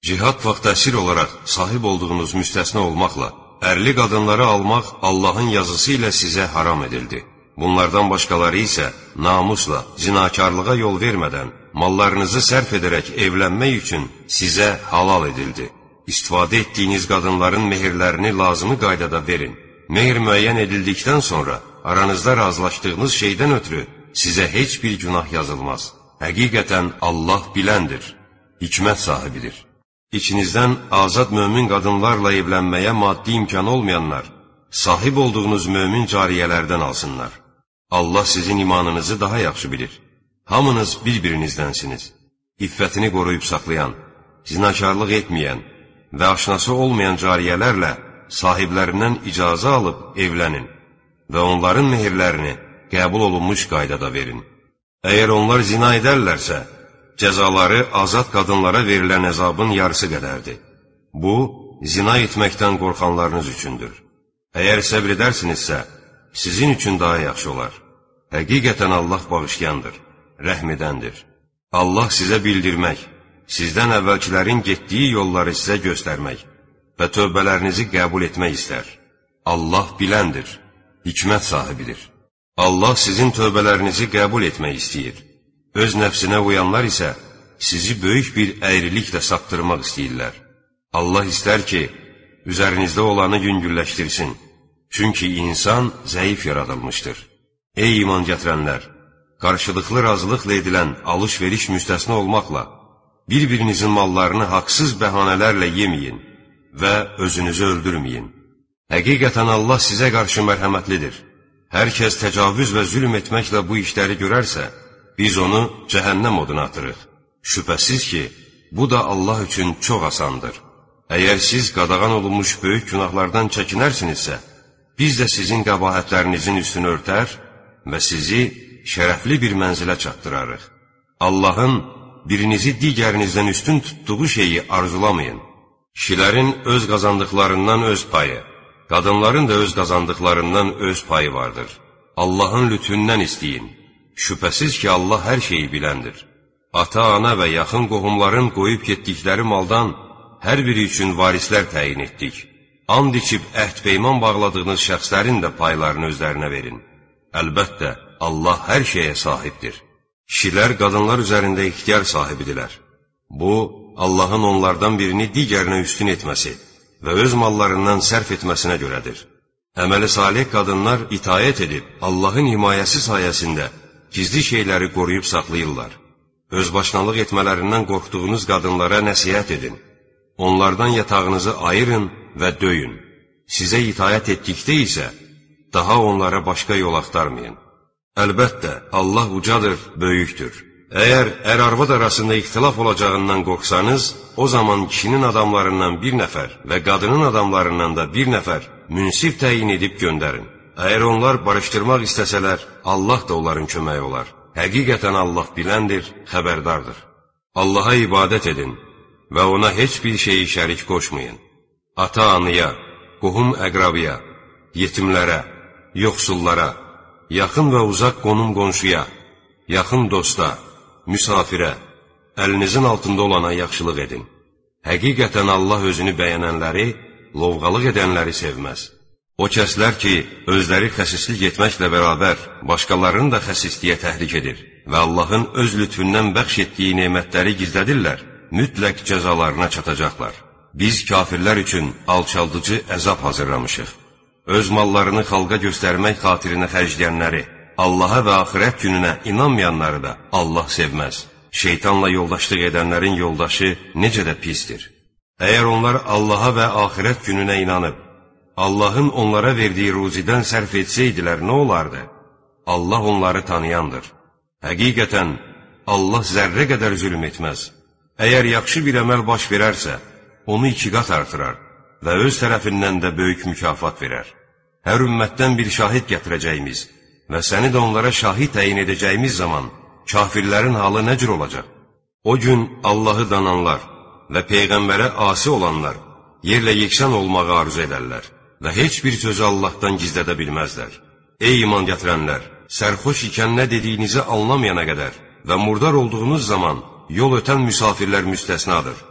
Cihad vaxtı əsir olaraq sahib olduğunuz müstəsna olmaqla, ərli qadınları almaq Allahın yazısı ilə sizə haram edildi. Bunlardan başqaları isə namusla, zinakarlığa yol vermədən, mallarınızı sərf edərək evlənmək üçün sizə halal edildi. İstifadə etdiyiniz qadınların mehirlərini lazımi qaydada verin. Mehir müəyyən edildikdən sonra aranızda razılaşdığınız şeydən ötürü sizə heç bir günah yazılmaz. Həqiqətən Allah biləndir, hikmət sahibidir. İçinizdən azad mömin qadınlarla evlənməyə maddi imkan olmayanlar, sahib olduğunuz mömin cariyələrdən alsınlar. Allah sizin imanınızı daha yaxşı bilir. Hamınız bir-birinizdənsiniz. İffətini qoruyub saxlayan, zinakarlıq etməyən və aşnası olmayan cariyələrlə sahiblərindən icazə alıb evlənin və onların mehirlərini qəbul olunmuş qaydada verin. Əgər onlar zina edərlərsə, cəzaları azad qadınlara verilən əzabın yarısı qədərdir. Bu, zina etməkdən qorxanlarınız üçündür. Əgər səbr edərsinizsə, sizin üçün daha yaxşı olar. Həqiqətən Allah bağışlayandır, rəhm edəndir. Allah sizə bildirmək, sizdən əvvəlkilərin getdiyi yolları sizə göstərmək və tövbələrinizi qəbul etmək istər. Allah biləndir, hikmət sahibidir. Allah sizin tövbələrinizi qəbul etmək istəyir. Öz nəfsinə uyanlar isə sizi böyük bir əyriliklə saptırmaq istəyirlər. Allah istər ki, üzərinizdə olanı yüngülləşdirsin. Çünki insan zəif yaradılmışdır. Ey iman gətirənlər! Qarşılıqlı razılıqla edilən alış-veriş müstəsna olmaqla, bir-birinizin mallarını haqsız bəhanələrlə yeməyin və özünüzü öldürməyin. Həqiqətən Allah sizə qarşı mərhəmətlidir. Hər kəs təcavüz və zülm etməklə bu işləri görərsə, biz onu cəhənnəm oduna atırıq. Şübhəsiz ki, bu da Allah üçün çox asandır. Əgər siz qadağan olunmuş böyük günahlardan çəkinərsinizsə, biz də sizin qəbahətlərinizin üstünü örtər və sizi şərəfli bir mənzilə çatdırarıq. Allahın birinizi digərinizdən üstün tutduğu şeyi arzulamayın. Kişilərin öz qazandıqlarından öz payı, qadınların da öz qazandıqlarından öz payı vardır. Allahın lütfündən istəyin. Şübhəsiz ki, Allah hər şeyi biləndir. Ata, ana və yaxın qohumların qoyub getdikləri maldan hər biri üçün varislər təyin etdik. And içib əhd-peyman bağladığınız şəxslərin də paylarını özlərinə verin. Əlbəttə, Allah hər şeyə sahibdir. Kişilər qadınlar üzərində ixtiyar sahibidirlər. Bu, Allahın onlardan birini digərinə üstün etməsi və öz mallarından sərf etməsinə görədir. Əməli salih qadınlar itayət edib, Allahın himayəsi sayəsində gizli şeyləri qoruyub saxlayırlar. Özbaşınalıq etmələrindən qorxduğunuz qadınlara nəsihət edin. Onlardan yatağınızı ayırın və döyün. Sizə itayət etdikdə isə daha onlara başqa yol axtarmayın. Əlbəttə, Allah ucadır, böyükdür. Əgər ər-arvad arasında ixtilaf olacağından qorxsanız, o zaman kişinin adamlarından bir nəfər və qadının adamlarından da bir nəfər münsif təyin edib göndərin. Əgər onlar barışdırmaq istəsələr, Allah da onların köməyi olar. Həqiqətən Allah biləndir, xəbərdardır. Allaha ibadət edin və ona heç bir şeyi şərik qoşmayın. Ata-anıya, qohum-əqrabiya, yetimlərə, yoxsullara, yaxın və uzaq qonum-qonşuya, yaxın dosta, müsafirə, əlinizin altında olana yaxşılıq edin. Həqiqətən Allah özünü bəyənənləri, lovğalıq edənləri sevməz. O kəslər ki, özləri xəsislik etməklə bərabər, başqalarını da xəsisliyə təhrik edir və Allahın öz lütfündən bəxş etdiyi nemətləri gizlədirlər, mütləq cəzalarına çatacaqlar. Biz kafirlər üçün alçaldıcı əzab hazırlamışıq. Öz mallarını xalqa göstərmək xatirinə xərcləyənləri, Allaha və axirət gününə inanmayanları da Allah sevməz. Şeytanla yoldaşlıq edənlərin yoldaşı necə də pisdir. Əgər onlar Allaha və axirət gününə inanıb, Allahın onlara verdiyi ruzidən sərf etsəydilər nə olardı? Allah onları tanıyandır. Həqiqətən, Allah zərrə qədər zülm etməz. Əgər yaxşı bir əməl baş verərsə, onu 2 qat artırar və öz tərəfindən də böyük mükafat verər. Hər ümmətdən bir şahid gətirəcəyimiz və səni də onlara şahid təyin edəcəyimiz zaman kafirlərin halı nə cür olacaq? O gün Allahı dananlar və Peyğəmbərə asi olanlar yerlə yeksan olmağı arzu edərlər və heç bir sözü Allahdan gizlədə bilməzlər. Ey iman gətirənlər! Sərxoş ikən nə dediyinizi anlamayana qədər və murdar olduğunuz zaman yol ötən müsafirlər müstəsnadır.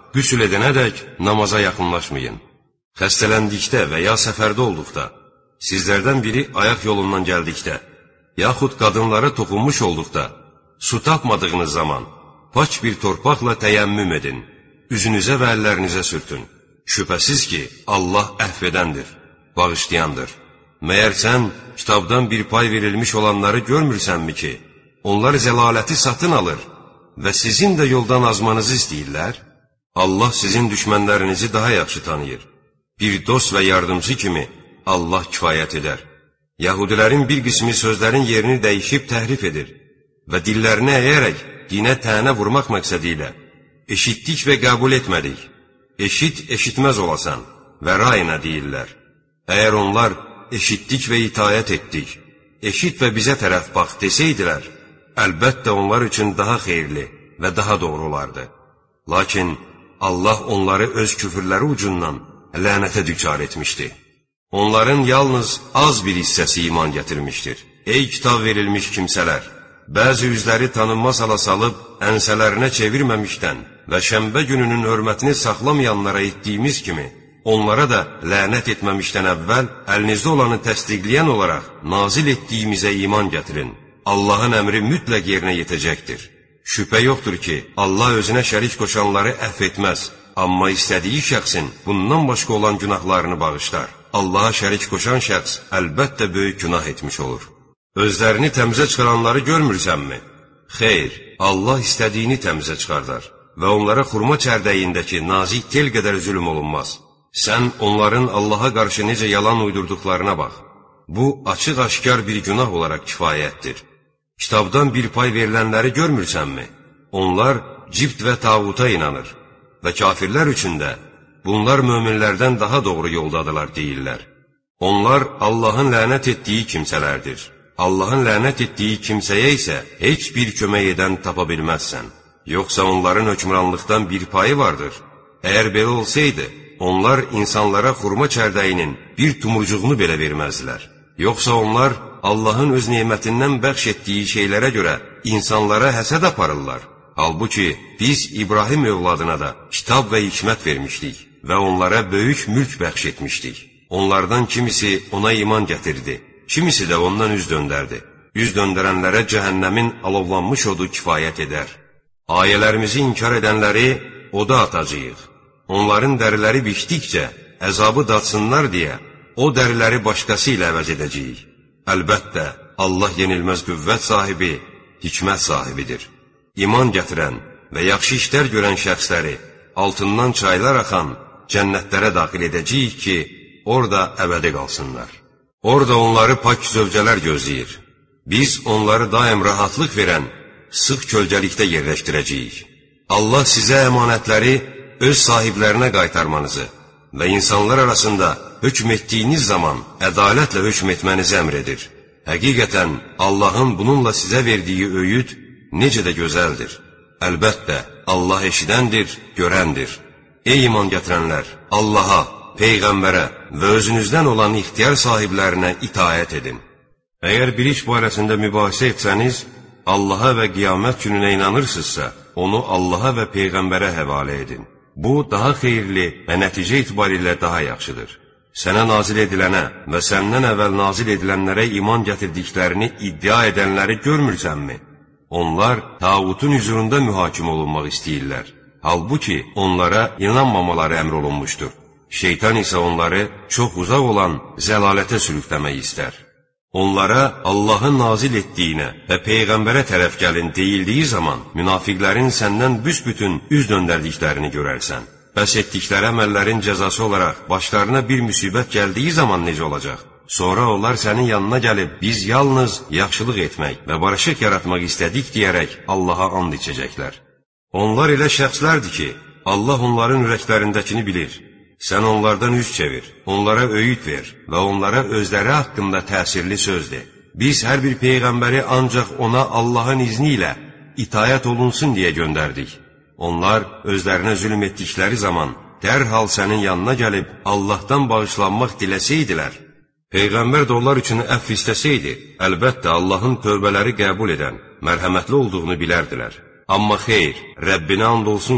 qüsül edənədək namaza yaxınlaşmayın. Xəstələndikdə və ya səfərdə olduqda, sizlərdən biri ayaq yolundan gəldikdə, yaxud qadınlara toxunmuş olduqda, su tapmadığınız zaman, pak bir torpaqla təyəmmüm edin, üzünüzə və əllərinizə sürtün. Şübhəsiz ki, Allah əhv edəndir, bağışlayandır. Məyər sən kitabdan bir pay verilmiş olanları görmürsənmi ki, onlar zəlaləti satın alır və sizin də yoldan azmanızı istəyirlər? Allah sizin düşmənlərinizi daha yaxşı tanıyır. Bir dost və yardımcı kimi Allah kifayət edər. Yahudilərin bir qismi sözlərin yerini dəyişib təhrif edir və dillərini əyərək dinə tənə vurmaq məqsədi ilə eşitdik və qəbul etmədik, eşit, eşitməz olasan və rayına deyirlər. Əgər onlar eşitdik və itayət etdik, eşit və bizə tərəf bax desəydilər, əlbəttə onlar üçün daha xeyirli və daha doğru olardı. Lakin Allah onları öz küfürləri ucundan lənətə düçar etmişdi. Onların yalnız az bir hissəsi iman gətirmişdir. Ey kitab verilmiş kimsələr! Bəzi üzləri tanınmaz hala salıb, ənsələrinə çevirməmişdən və şənbə gününün hörmətini saxlamayanlara etdiyimiz kimi, onlara da lənət etməmişdən əvvəl əlinizdə olanı təsdiqləyən olaraq nazil etdiyimizə iman gətirin. Allahın əmri mütləq yerinə yetəcəkdir. Şübhə yoxdur ki, Allah özünə şərik qoşanları əhv etməz, amma istədiyi şəxsin bundan başqa olan günahlarını bağışlar. Allaha şərik qoşan şəxs əlbəttə böyük günah etmiş olur. Özlərini təmizə çıxaranları görmürsənmi? Xeyr, Allah istədiyini təmizə çıxardar və onlara xurma çərdəyindəki nazik tel qədər zülm olunmaz. Sən onların Allaha qarşı necə yalan uydurduqlarına bax. Bu, açıq-aşkar bir günah olaraq kifayətdir. Kitabdan bir pay verilənləri görmürsənmi? Onlar cibt və tağuta inanır və kafirlər üçün də bunlar möminlərdən daha doğru yoldadılar deyirlər. Onlar Allahın lənət etdiyi kimsələrdir. Allahın lənət etdiyi kimsəyə isə heç bir kömək edən tapa bilməzsən. Yoxsa onların hökmranlıqdan bir payı vardır. Əgər belə olsaydı, onlar insanlara xurma çərdəyinin bir tumurcuğunu belə verməzdilər. Yoxsa onlar Allahın öz nemətindən bəxş etdiyi şeylərə görə insanlara həsəd aparırlar. Halbuki biz İbrahim övladına da kitab və hikmət vermişdik və onlara böyük mülk bəxş etmişdik. Onlardan kimisi ona iman gətirdi, kimisi də ondan üz döndərdi. Üz döndərənlərə cəhənnəmin alovlanmış odu kifayət edər. Ayələrimizi inkar edənləri oda atacağıq. Onların dəriləri biçdikcə əzabı datsınlar deyə o dəriləri başqası ilə əvəz edəcəyik. Əlbəttə, Allah yenilməz qüvvət sahibi, hikmət sahibidir. İman gətirən və yaxşı işlər görən şəxsləri altından çaylar axan cənnətlərə daxil edəcəyik ki, orada əbədi qalsınlar. Orada onları pak zövcələr gözləyir. Biz onları daim rahatlıq verən sıx kölgəlikdə yerləşdirəcəyik. Allah sizə əmanətləri öz sahiblərinə qaytarmanızı və insanlar arasında hökm etdiyiniz zaman ədalətlə hökm etmənizi əmr edir. Həqiqətən, Allahın bununla sizə verdiyi öyüd necə də gözəldir. Əlbəttə, Allah eşidəndir, görəndir. Ey iman gətirənlər, Allaha, Peyğəmbərə və özünüzdən olan ixtiyar sahiblərinə itaət edin. Əgər bir iş barəsində mübahisə etsəniz, Allaha və qiyamət gününə inanırsınızsa, onu Allaha və Peyğəmbərə həvalə edin. Bu, daha xeyirli və nəticə itibarilə daha yaxşıdır. Sənə nazil edilənə və səndən əvvəl nazil edilənlərə iman gətirdiklərini iddia edənləri görmürsənmi? Onlar tağutun hüzurunda mühakim olunmaq istəyirlər. Halbuki onlara inanmamaları əmr olunmuşdur. Şeytan isə onları çox uzaq olan zəlalətə sürükləmək istər. Onlara Allahın nazil etdiyinə və Peyğəmbərə tərəf gəlin deyildiyi zaman münafiqlərin səndən büsbütün üz döndərdiklərini görərsən. Bəs etdikləri əməllərin cəzası olaraq başlarına bir müsibət gəldiyi zaman necə olacaq? Sonra onlar sənin yanına gəlib, biz yalnız yaxşılıq etmək və barışıq yaratmaq istədik deyərək Allaha and içəcəklər. Onlar elə şəxslərdir ki, Allah onların ürəklərindəkini bilir. Sən onlardan üz çevir, onlara öyüd ver və onlara özləri haqqında təsirli söz de. Biz hər bir Peyğəmbəri ancaq ona Allahın izni ilə itayət olunsun deyə göndərdik. Onlar özlərinə zülm etdikləri zaman dərhal sənin yanına gəlib Allahdan bağışlanmaq diləsəydilər, Peyğəmbər də onlar üçün əfv istəsəydi, əlbəttə Allahın tövbələri qəbul edən, mərhəmətli olduğunu bilərdilər. Amma xeyr, Rəbbinə and olsun ki,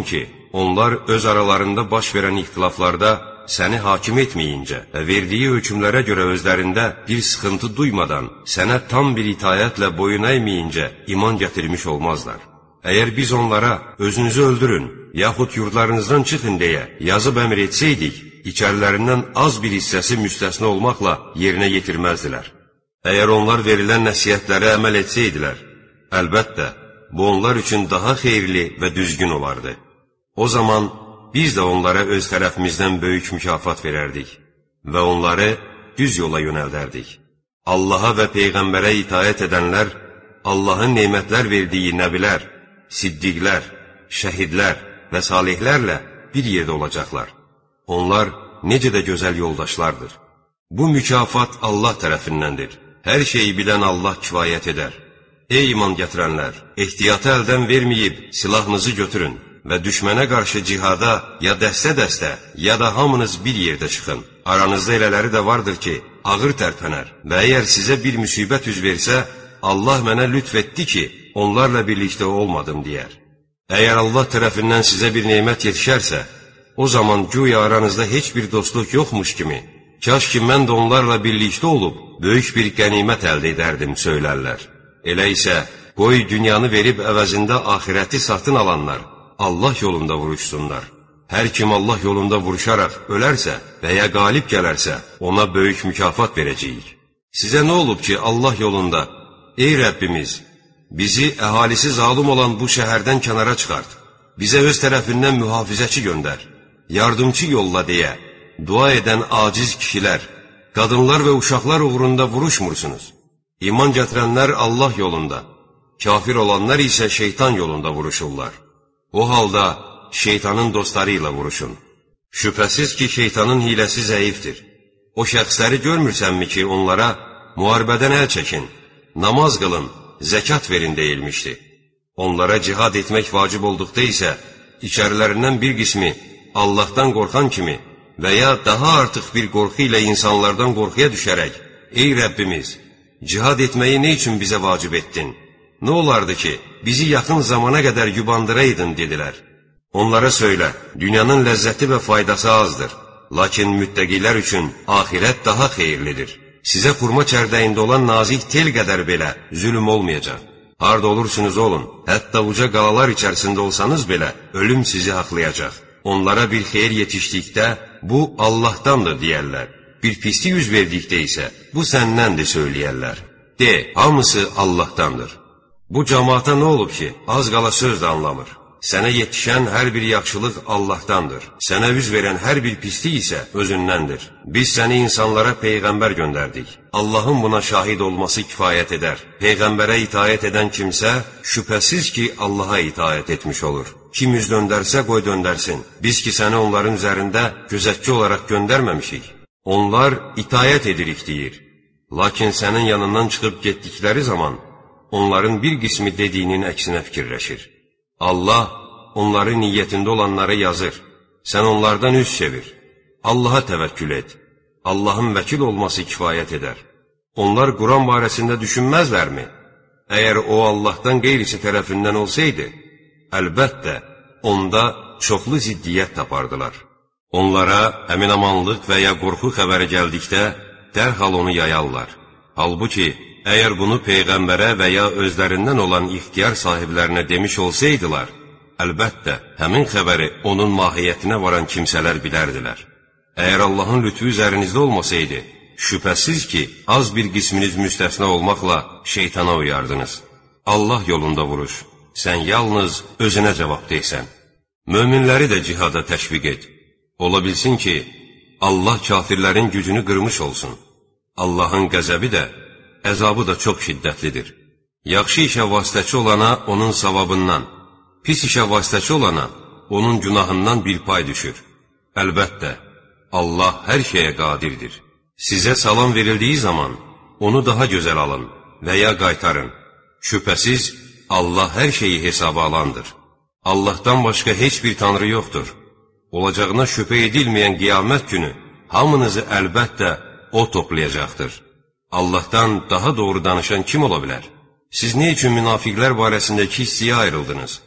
onlar öz aralarında baş verən ixtilaflarda səni hakim etməyincə və verdiyi hökmlərə görə özlərində bir sıxıntı duymadan sənə tam bir itayətlə boyun əyməyincə iman gətirmiş olmazlar. Əgər biz onlara özünüzü öldürün, yaxud yurdlarınızdan çıxın deyə yazıb əmr etsəydik, içərilərindən az bir hissəsi müstəsna olmaqla yerinə yetirməzdilər. Əgər onlar verilən nəsihətlərə əməl etsəydilər, əlbəttə, bu onlar üçün daha xeyirli və düzgün olardı. O zaman biz də onlara öz tərəfimizdən böyük mükafat verərdik və onları düz yola yönəldərdik. Allaha və Peyğəmbərə itaət edənlər, Allahın nemətlər verdiyi nəbilər, siddiqlər, şəhidlər və salihlərlə bir yerdə olacaqlar. Onlar necə də gözəl yoldaşlardır. Bu mükafat Allah tərəfindəndir. Hər şeyi bilən Allah kifayət edər. Ey iman gətirənlər, ehtiyatı əldən verməyib silahınızı götürün və düşmənə qarşı cihada ya dəstə-dəstə, ya da hamınız bir yerdə çıxın. Aranızda elələri də vardır ki, ağır tərpənər və əgər sizə bir müsibət üz versə, Allah mənə lütf etdi ki, onlarla birlikdə olmadım deyər. Əgər Allah tərəfindən sizə bir nemət yetişərsə, o zaman güya aranızda heç bir dostluq yoxmuş kimi, kaş ki mən də onlarla birlikdə olub, böyük bir qənimət əldə edərdim söylərlər. Elə isə, qoy dünyanı verib əvəzində axirəti satın alanlar, Allah yolunda vuruşsunlar. Hər kim Allah yolunda vuruşaraq ölərsə və ya qalib gələrsə, ona böyük mükafat verəcəyik. Sizə nə olub ki, Allah yolunda, ey Rəbbimiz, bizi əhalisi zalım olan bu şəhərdən kənara çıxart, bizə öz tərəfindən mühafizəçi göndər, yardımçı yolla deyə, dua edən aciz kişilər, qadınlar və uşaqlar uğrunda vuruşmursunuz. İman gətirənlər Allah yolunda, kafir olanlar isə şeytan yolunda vuruşurlar. O halda şeytanın dostları ilə vuruşun. Şübhəsiz ki, şeytanın hiləsi zəifdir. O şəxsləri görmürsənmi ki, onlara müharibədən əl çəkin, namaz qılın, zəkat verin deyilmişdi. Onlara cihad etmək vacib olduqda isə, içərilərindən bir qismi Allahdan qorxan kimi və ya daha artıq bir qorxu ilə insanlardan qorxuya düşərək, ey Rəbbimiz, cihad etməyi nə üçün bizə vacib etdin? Nə olardı ki, bizi yaxın zamana qədər yubandıraydın, dedilər. Onlara söylə, dünyanın ləzzəti və faydası azdır, lakin müttəqilər üçün axirət daha xeyirlidir. Sizə xurma çərdəyində olan nazik tel qədər belə zülm olmayacaq. Harda olursunuz olun, hətta uca qalalar içərisində olsanız belə, ölüm sizi haqlayacaq. Onlara bir xeyir yetişdikdə, bu Allahdandır deyərlər. Bir pislik yüz verdikdə isə, bu səndəndir söyləyərlər. De, hamısı Allahdandır. Bu cəmaata nə olub ki, az qala söz də anlamır. Sənə yetişən hər bir yaxşılıq Allahdandır. Sənə üz verən hər bir pislik isə özündəndir. Biz səni insanlara Peyğəmbər göndərdik. Allahın buna şahid olması kifayət edər. Peyğəmbərə itaət edən kimsə, şübhəsiz ki, Allaha itaət etmiş olur. Kim üz döndərsə, qoy döndərsin. Biz ki, səni onların üzərində gözətçi olaraq göndərməmişik. Onlar itaət edirik deyir. Lakin sənin yanından çıxıb getdikləri zaman, onların bir qismi dediyinin əksinə fikirləşir. Allah onların niyyətində olanları yazır. Sən onlardan üz çevir. Allaha təvəkkül et. Allahın vəkil olması kifayət edər. Onlar Quran barəsində düşünməzlərmi? Əgər o Allahdan qeyrisi tərəfindən olsaydı, əlbəttə, onda çoxlu ziddiyyət tapardılar. Onlara əminamanlıq və ya qorxu xəbəri gəldikdə, dərhal onu yayarlar. Halbuki, əgər bunu Peyğəmbərə və ya özlərindən olan ixtiyar sahiblərinə demiş olsaydılar, əlbəttə, həmin xəbəri onun mahiyyətinə varan kimsələr bilərdilər. Əgər Allahın lütfü üzərinizdə olmasaydı, şübhəsiz ki, az bir qisminiz müstəsna olmaqla şeytana uyardınız. Allah yolunda vuruş, sən yalnız özünə cavab deysən. Möminləri də cihada təşviq et. Ola bilsin ki, Allah kafirlərin gücünü qırmış olsun. Allahın qəzəbi də, əzabı da çox şiddətlidir. Yaxşı işə vasitəçi olana onun savabından, pis işə vasitəçi olana onun günahından bir pay düşür. Əlbəttə, Allah hər şeyə qadirdir. Sizə salam verildiyi zaman onu daha gözəl alın və ya qaytarın. Şübhəsiz, Allah hər şeyi hesaba alandır. Allahdan başqa heç bir tanrı yoxdur. Olacağına şübhə edilməyən qiyamət günü hamınızı əlbəttə O toplayacaqdır. Allahdan daha doğru danışan kim ola bilər? Siz nə üçün münafiqlər barəsindəki hissəyə ayrıldınız?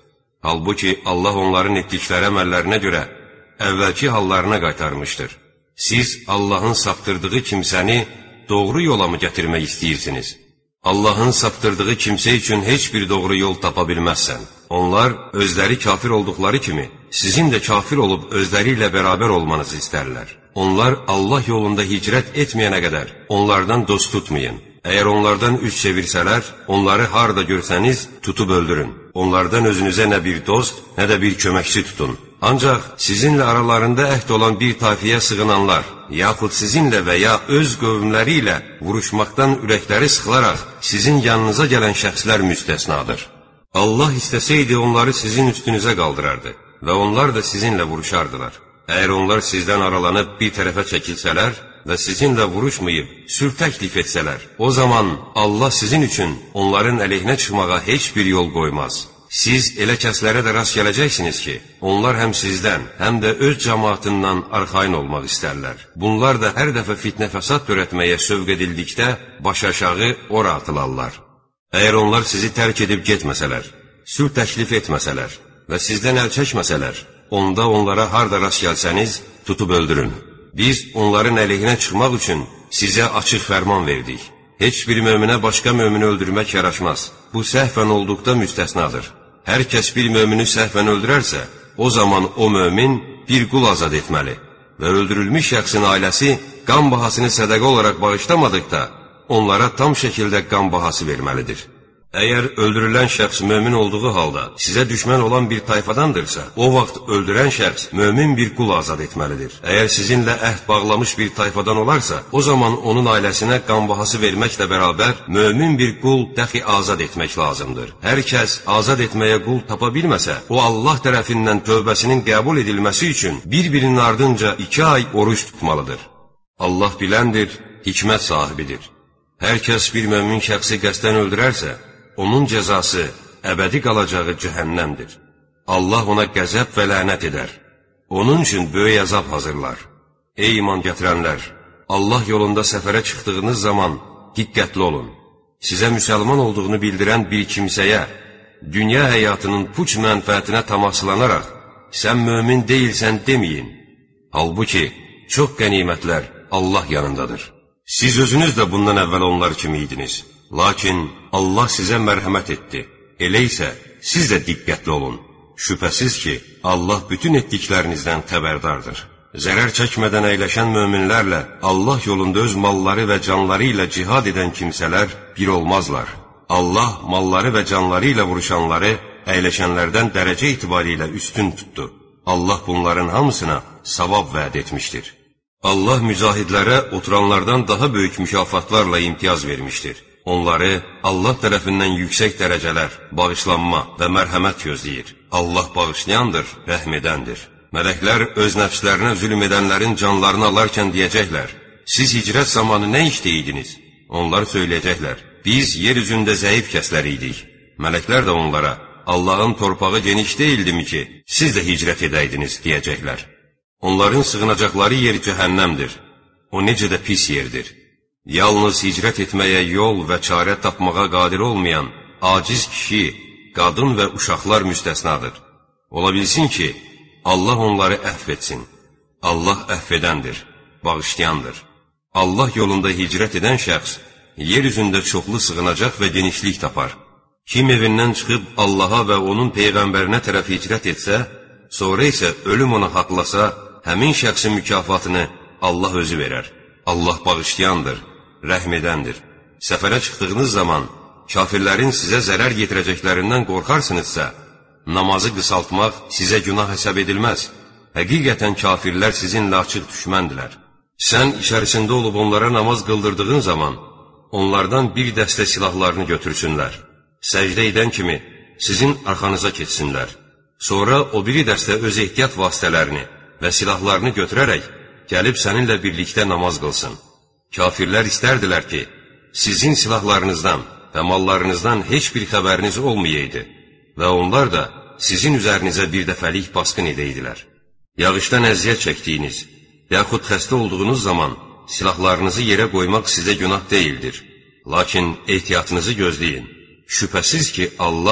Halbuki Allah onların etdikləri əməllərinə görə əvvəlki hallarına qaytarmışdır. Siz Allahın saptırdığı kimsəni doğru yola mı gətirmək istəyirsiniz? Allahın saptırdığı kimsə üçün heç bir doğru yol tapa bilməzsən. Onlar özləri kafir olduqları kimi, sizin də kafir olub özləri ilə bərabər olmanızı istərlər. Onlar Allah yolunda hicrət etməyənə qədər onlardan dost tutmayın. Əgər onlardan üz çevirsələr, onları harda görsəniz tutub öldürün. Onlardan özünüzə nə bir dost, nə də bir köməkçi tutun. Ancaq sizinlə aralarında əhd olan bir tayfiyə sığınanlar, yaxud sizinlə və ya öz qövmləri ilə vuruşmaqdan ürəkləri sıxılaraq sizin yanınıza gələn şəxslər müstəsnadır. Allah istəsəydi onları sizin üstünüzə qaldırardı və onlar da sizinlə vuruşardılar. Əgər onlar sizdən aralanıb bir tərəfə çəkilsələr və sizinlə vuruşmayıb sülh təklif etsələr, o zaman Allah sizin üçün onların əleyhinə çıxmağa heç bir yol qoymaz. Siz elə kəslərə də rast gələcəksiniz ki, onlar həm sizdən, həm də öz cəmaatından arxayın olmaq istərlər. Bunlar da hər dəfə fitnə fəsad törətməyə sövq edildikdə başaşağı ora atılarlar. Əgər onlar sizi tərk edib getməsələr, sülh təklif etməsələr və sizdən əl çəkməsələr, onda onlara harda rast gəlsəniz, tutub öldürün. Biz onların əleyhinə çıxmaq üçün sizə açıq fərman verdik. Heç bir möminə başqa mömini öldürmək yaraşmaz. Bu səhvən olduqda müstəsnadır. Hər kəs bir mömini səhvən öldürərsə, o zaman o mömin bir qul azad etməli və öldürülmüş şəxsin ailəsi qan bahasını sədəqə olaraq bağışlamadıqda, onlara tam şəkildə qan bahası verməlidir. Əgər öldürülən şəxs mömin olduğu halda sizə düşmən olan bir tayfadandırsa, o vaxt öldürən şəxs mömin bir qul azad etməlidir. Əgər sizinlə əhd bağlamış bir tayfadan olarsa, o zaman onun ailəsinə qan bahası verməklə bərabər mömin bir qul dəxi azad etmək lazımdır. Hər kəs azad etməyə qul tapa bilməsə, o Allah tərəfindən tövbəsinin qəbul edilməsi üçün bir-birinin ardınca 2 ay oruç tutmalıdır. Allah biləndir, hikmət sahibidir. Hər kəs bir mömin şəxsi qəsdən öldürərsə, onun cəzası əbədi qalacağı cəhənnəmdir. Allah ona qəzəb və lənət edər. Onun üçün böyük əzab hazırlar. Ey iman gətirənlər! Allah yolunda səfərə çıxdığınız zaman diqqətli olun. Sizə müsəlman olduğunu bildirən bir kimsəyə, dünya həyatının puç mənfəətinə tamaslanaraq, sən mömin deyilsən deməyin. Halbuki, çox qənimətlər Allah yanındadır. Siz özünüz də bundan əvvəl onlar kimi idiniz. Lakin Allah sizə mərhəmət etdi. Elə isə siz də diqqətli olun. Şübhəsiz ki, Allah bütün etdiklərinizdən xəbərdardır. Zərər çəkmədən əyləşən möminlərlə Allah yolunda öz malları və canları ilə cihad edən kimsələr bir olmazlar. Allah malları və canları ilə vuruşanları əyləşənlərdən dərəcə itibarilə üstün tutdu. Allah bunların hamısına savab vəd etmişdir. Allah mücahidlərə oturanlardan daha böyük mükafatlarla imtiyaz vermişdir. Onları Allah tərəfindən yüksək dərəcələr, bağışlanma və mərhəmət gözləyir. Allah bağışlayandır, rəhm edəndir. Mələklər öz nəfslərinə zülm edənlərin canlarını alarkən deyəcəklər, siz hicrət zamanı nə işləyirdiniz? Onlar söyləyəcəklər, biz yer üzündə zəif kəslər idik. Mələklər də onlara, Allahın torpağı geniş deyildimi ki, siz də hicrət edəydiniz, deyəcəklər. Onların sığınacaqları yer cəhənnəmdir. O necə də pis yerdir. Yalnız hicrət etməyə yol və çarə tapmağa qadir olmayan aciz kişi, qadın və uşaqlar müstəsnadır. Ola bilsin ki, Allah onları əhv etsin. Allah əhv edəndir, bağışlayandır. Allah yolunda hicrət edən şəxs yer üzündə çoxlu sığınacaq və genişlik tapar. Kim evindən çıxıb Allaha və onun Peyğəmbərinə tərəf hicrət etsə, sonra isə ölüm onu haqlasa, həmin şəxsin mükafatını Allah özü verər. Allah bağışlayandır, rəhm edəndir. Səfərə çıxdığınız zaman kafirlərin sizə zərər yetirəcəklərindən qorxarsınızsa, namazı qısaltmaq sizə günah hesab edilməz. Həqiqətən kafirlər sizinlə açıq düşməndilər. Sən içərisində olub onlara namaz qıldırdığın zaman, onlardan bir dəstə silahlarını götürsünlər. Səcdə edən kimi sizin arxanıza keçsinlər. Sonra o biri dəstə öz ehtiyat vasitələrini və silahlarını götürərək gəlib səninlə birlikdə namaz qılsın. Kafirlər istərdilər ki, sizin silahlarınızdan və mallarınızdan heç bir xəbəriniz olmayaydı və onlar da sizin üzərinizə bir dəfəlik basqın edəydilər. Yağışdan əziyyət çəkdiyiniz, yaxud xəstə olduğunuz zaman silahlarınızı yerə qoymaq sizə günah deyildir. Lakin ehtiyatınızı gözləyin. Şübhəsiz ki, Allah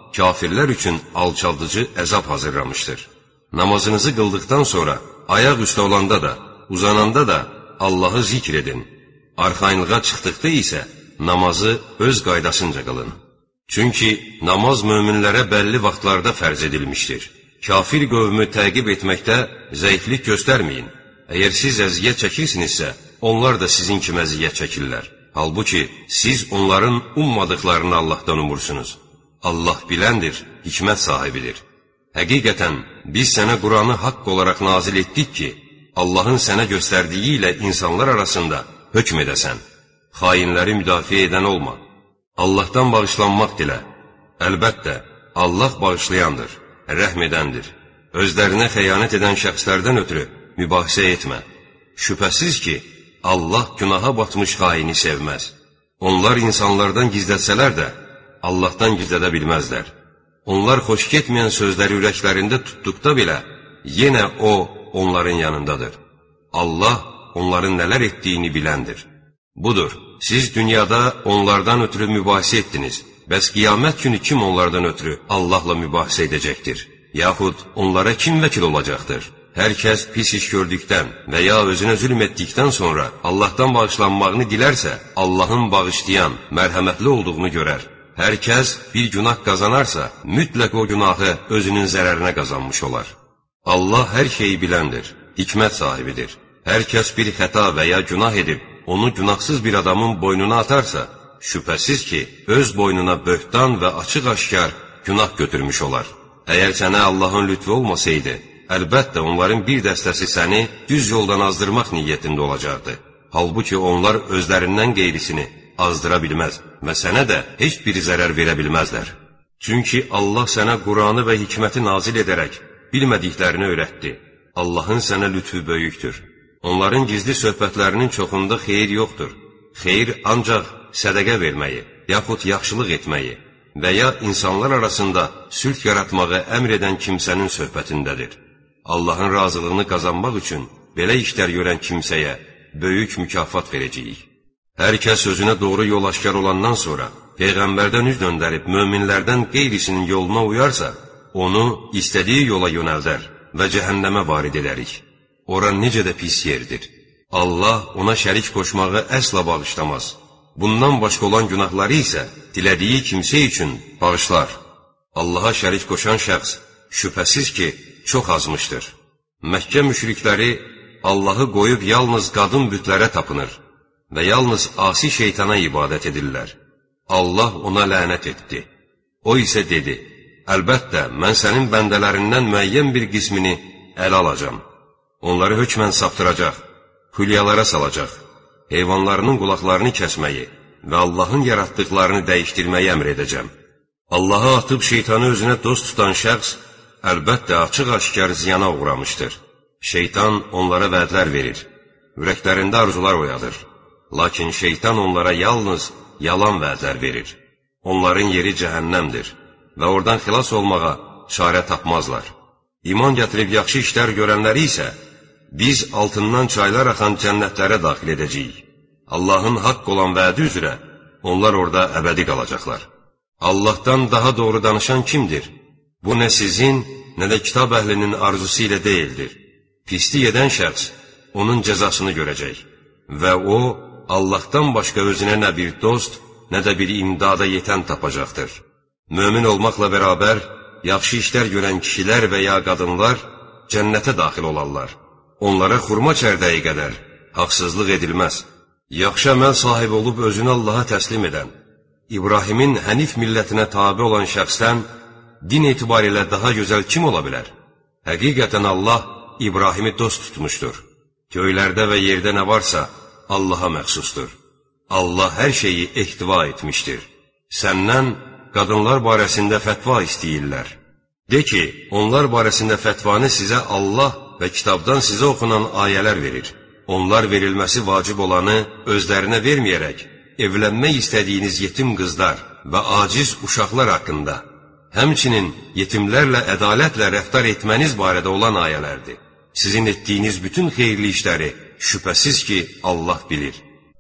kafirlər üçün alçaldıcı əzab hazırlamışdır. Namazınızı qıldıqdan sonra ayaq üstə olanda da, uzananda da Allahı zikr edin. Arxayınlığa çıxdıqda isə namazı öz qaydasınca qılın. Çünki namaz möminlərə bəlli vaxtlarda fərz edilmişdir. Kafir qövmü təqib etməkdə zəiflik göstərməyin. Əgər siz əziyyət çəkirsinizsə, onlar da sizin kimi əziyyət çəkirlər. Halbuki siz onların ummadıqlarını Allahdan umursunuz. Allah biləndir, hikmət sahibidir. Həqiqətən, biz sənə Quranı haqq olaraq nazil etdik ki, Allahın sənə göstərdiyi ilə insanlar arasında hökm edəsən. Xainləri müdafiə edən olma. Allahdan bağışlanmaq dilə. Əlbəttə, Allah bağışlayandır, rəhm edəndir. Özlərinə xəyanət edən şəxslərdən ötürü mübahisə etmə. Şübhəsiz ki, Allah günaha batmış xaini sevməz. Onlar insanlardan gizlətsələr də, Allahdan gizlədə bilməzlər. Onlar xoş getməyən sözləri ürəklərində tutduqda belə, yenə O, onların yanındadır. Allah onların nələr etdiyini biləndir. Budur, siz dünyada onlardan ötürü mübahisə etdiniz. Bəs qiyamət günü kim onlardan ötürü Allahla mübahisə edəcəkdir? Yaxud onlara kim vəkil olacaqdır? Hər kəs pis iş gördükdən və ya özünə zülm etdikdən sonra Allahdan bağışlanmağını dilərsə, Allahın bağışlayan, mərhəmətli olduğunu görər. Hər kəs bir günah qazanarsa, mütləq o günahı özünün zərərinə qazanmış olar. Allah hər şeyi biləndir, hikmət sahibidir. Hər kəs bir xəta və ya günah edib, onu günahsız bir adamın boynuna atarsa, şübhəsiz ki, öz boynuna böhtan və açıq-aşkar günah götürmüş olar. Əgər sənə Allahın lütfu olmasaydı, əlbəttə onların bir dəstəsi səni düz yoldan azdırmaq niyyətində olacaqdı. Halbuki onlar özlərindən qeyrisini azdıra bilməz və sənə də heç bir zərər verə bilməzlər. Çünki Allah sənə Quranı və hikməti nazil edərək bilmədiklərini öyrətdi. Allahın sənə lütfu böyükdür. Onların gizli söhbətlərinin çoxunda xeyir yoxdur. Xeyir ancaq sədəqə verməyi, yaxud yaxşılıq etməyi və ya insanlar arasında sülh yaratmağı əmr edən kimsənin söhbətindədir. Allahın razılığını qazanmaq üçün belə işlər görən kimsəyə böyük mükafat verəcəyik. Hər kəs özünə doğru yol aşkar olandan sonra Peyğəmbərdən üz döndərib möminlərdən qeyrisinin yoluna uyarsa, onu istədiyi yola yönəldər və cəhənnəmə varid edərik. Ora necə də pis yerdir. Allah ona şərik qoşmağı əsla bağışlamaz. Bundan başqa olan günahları isə dilədiyi kimsə üçün bağışlar. Allaha şərik qoşan şəxs şübhəsiz ki, çox azmışdır. Məkkə müşrikləri Allahı qoyub yalnız qadın bütlərə tapınır və yalnız asi şeytana ibadət edirlər. Allah ona lənət etdi. O isə dedi, əlbəttə, mən sənin bəndələrindən müəyyən bir qismini ələ alacam. Onları hökmən saptıracaq, hülyalara salacaq, heyvanlarının qulaqlarını kəsməyi və Allahın yaratdıqlarını dəyişdirməyi əmr edəcəm. Allaha atıb şeytanı özünə dost tutan şəxs, əlbəttə, açıq-aşkar ziyana uğramışdır. Şeytan onlara vədlər verir, ürəklərində arzular oyadır. Lakin şeytan onlara yalnız yalan vədlər verir. Onların yeri cəhənnəmdir və oradan xilas olmağa çarə tapmazlar. İman gətirib yaxşı işlər görənləri isə biz altından çaylar axan cənnətlərə daxil edəcəyik. Allahın haqq olan vədi üzrə onlar orada əbədi qalacaqlar. Allahdan daha doğru danışan kimdir? Bu nə sizin, nə də kitab əhlinin arzusu ilə deyildir. Pislik edən şəxs onun cəzasını görəcək və o, Allahdan başqa özünə nə bir dost, nə də bir imdada yetən tapacaqdır. Mömin olmaqla bərabər, yaxşı işlər görən kişilər və ya qadınlar cənnətə daxil olarlar. Onlara xurma çərdəyi qədər haqsızlıq edilməz. Yaxşı əməl sahibi olub özünü Allaha təslim edən, İbrahimin hənif millətinə tabi olan şəxsdən din etibarilə daha gözəl kim ola bilər? Həqiqətən Allah İbrahimi dost tutmuşdur. Göylərdə və yerdə nə varsa Allaha məxsusdur. Allah hər şeyi ehtiva etmişdir. Səndən qadınlar barəsində fətva istəyirlər. De ki, onlar barəsində fətvanı sizə Allah və kitabdan sizə oxunan ayələr verir. Onlar verilməsi vacib olanı özlərinə verməyərək, evlənmək istədiyiniz yetim qızlar və aciz uşaqlar haqqında, həmçinin yetimlərlə ədalətlə rəftar etməniz barədə olan ayələrdir. Sizin etdiyiniz bütün xeyirli işləri şübhəsiz ki, Allah bilir.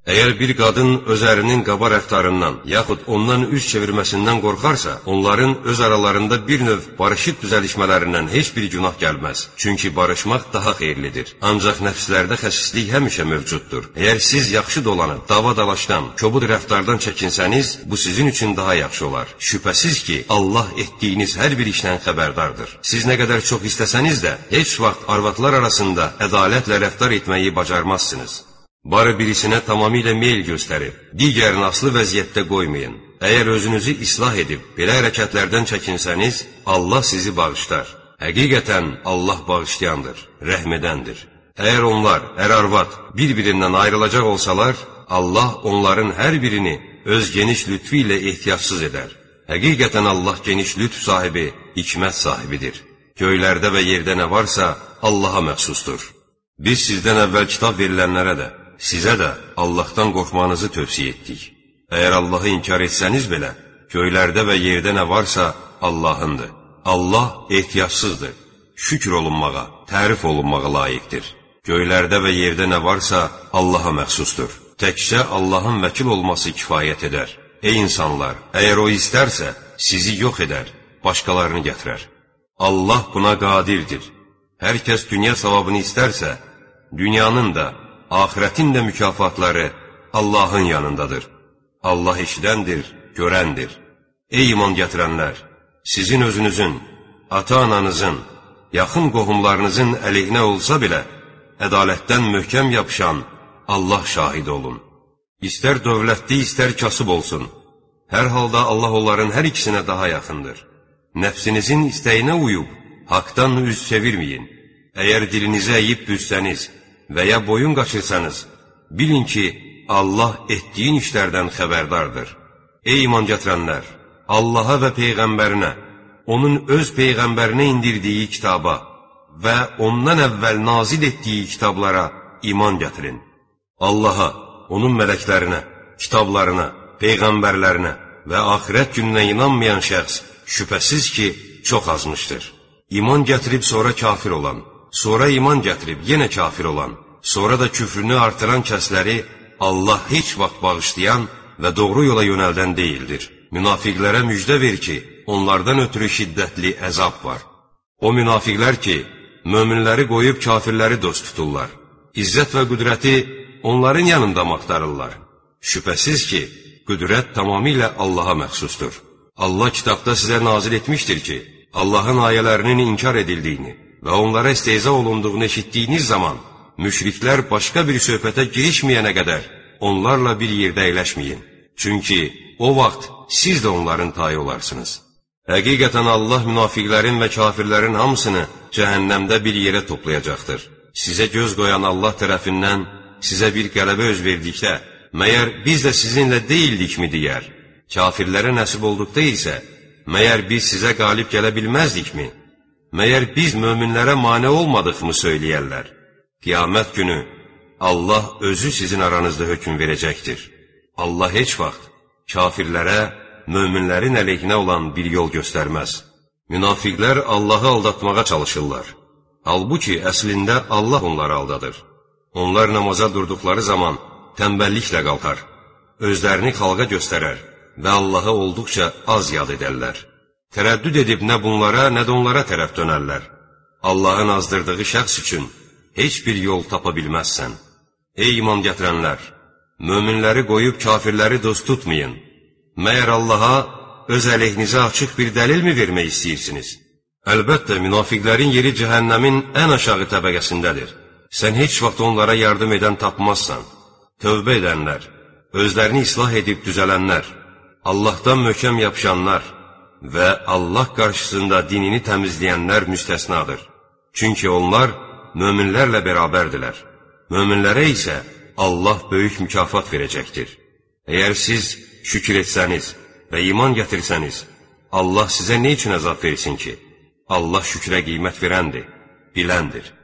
Əgər bir qadın öz ərinin qaba rəftarından, yaxud ondan üz çevirməsindən qorxarsa, onların öz aralarında bir növ barışıq düzəlişmələrindən heç bir günah gəlməz. Çünki barışmaq daha xeyirlidir. Ancaq nəfslərdə xəsislik həmişə mövcuddur. Əgər siz yaxşı dolanıb, dava-dalaşdan, kobud rəftardan çəkinsəniz, bu sizin üçün daha yaxşı olar. Şübhəsiz ki, Allah etdiyiniz hər bir işdən xəbərdardır. Siz nə qədər çox istəsəniz də, heç vaxt arvadlar arasında ədalətlə rəftar etməyi bacarmazsınız. Barı birisinə tamamilə meyl göstərib, digərini aslı vəziyyətdə qoymayın. Əgər özünüzü islah edib, belə hərəkətlərdən çəkinsəniz, Allah sizi bağışlar. Həqiqətən Allah bağışlayandır, rəhm edəndir. Əgər onlar, ər-arvad, bir-birindən ayrılacaq olsalar, Allah onların hər birini öz geniş lütfü ilə ehtiyatsız edər. Həqiqətən Allah geniş lütf sahibi, hikmət sahibidir. Göylərdə və yerdə nə varsa, Allaha məxsusdur. Biz sizdən əvvəl kitab verilənlərə də, sizə də Allahdan qorxmanızı tövsiyə etdik. Əgər Allahı inkar etsəniz belə, göylərdə və yerdə nə varsa Allahındır. Allah ehtiyatsızdır, şükür olunmağa, tərif olunmağa layiqdir. Göylərdə və yerdə nə varsa Allaha məxsusdur. Təkcə Allahın vəkil olması kifayət edər. Ey insanlar, əgər o istərsə, sizi yox edər, başqalarını gətirər. Allah buna qadirdir. Hər kəs dünya savabını istərsə, dünyanın da, axirətin də mükafatları Allahın yanındadır. Allah eşidəndir, görəndir. Ey iman gətirənlər, sizin özünüzün, ata-ananızın, yaxın qohumlarınızın əleyhinə olsa belə, ədalətdən möhkəm yapışan Allah şahid olun. İstər dövlətli, istər kasıb olsun. Hər halda Allah onların hər ikisinə daha yaxındır. Nəfsinizin istəyinə uyub, haqdan üz çevirməyin. Əgər dilinizi əyib büzsəniz və ya boyun qaçırsanız, bilin ki, Allah etdiyin işlərdən xəbərdardır. Ey iman gətirənlər, Allaha və Peyğəmbərinə, onun öz Peyğəmbərinə indirdiyi kitaba və ondan əvvəl nazil etdiyi kitablara iman gətirin. Allaha, onun mələklərinə, kitablarına, Peyğəmbərlərinə və axirət gününə inanmayan şəxs şübhəsiz ki, çox azmışdır. İman gətirib sonra kafir olan, sonra iman gətirib yenə kafir olan, sonra da küfrünü artıran kəsləri Allah heç vaxt bağışlayan və doğru yola yönəldən deyildir. Münafiqlərə müjdə ver ki, onlardan ötürü şiddətli əzab var. O münafiqlər ki, möminləri qoyub kafirləri dost tuturlar. İzzət və qüdrəti onların yanında maqtarırlar. Şübhəsiz ki, qüdrət tamamilə Allaha məxsusdur. Allah kitabda sizə nazil etmişdir ki, Allahın ayələrinin inkar edildiyini və onlara istehza olunduğunu eşitdiyiniz zaman, müşriklər başqa bir söhbətə girişməyənə qədər onlarla bir yerdə əyləşməyin. Çünki o vaxt siz də onların tayı olarsınız. Həqiqətən Allah münafiqlərin və kafirlərin hamısını cəhənnəmdə bir yerə toplayacaqdır. Sizə göz qoyan Allah tərəfindən sizə bir qələbə öz verdikdə, məyər biz də sizinlə deyildikmi deyər? Kafirlərə nəsib olduqda isə, məyər biz sizə qalib gələ bilməzdikmi? Məyər biz möminlərə mane olmadıqmı söyləyərlər? Qiyamət günü Allah özü sizin aranızda hökm verəcəkdir. Allah heç vaxt kafirlərə, möminlərin əleyhinə olan bir yol göstərməz. Münafiqlər Allahı aldatmağa çalışırlar. Halbuki əslində Allah onları aldadır. Onlar namaza durduqları zaman tənbəlliklə qalxar, özlərini xalqa göstərər və Allahı olduqca az yad edərlər. Tərəddüd edib nə bunlara, nə də onlara tərəf dönərlər. Allahın azdırdığı şəxs üçün heç bir yol tapa bilməzsən. Ey iman gətirənlər! Möminləri qoyub kafirləri dost tutmayın. Məyər Allaha öz əleyhinizə açıq bir dəlilmi vermək istəyirsiniz? Əlbəttə, münafiqlərin yeri cəhənnəmin ən aşağı təbəqəsindədir. Sən heç vaxt onlara yardım edən tapmazsan. Tövbə edənlər, özlərini islah edib düzələnlər, Allahdan möhkəm yapışanlar və Allah qarşısında dinini təmizləyənlər müstəsnadır. Çünki onlar möminlərlə bərabərdilər. Möminlərə isə Allah böyük mükafat verəcəkdir. Əgər siz şükür etsəniz və iman gətirsəniz, Allah sizə nə üçün əzab versin ki? Allah şükrə qiymət verəndir, biləndir.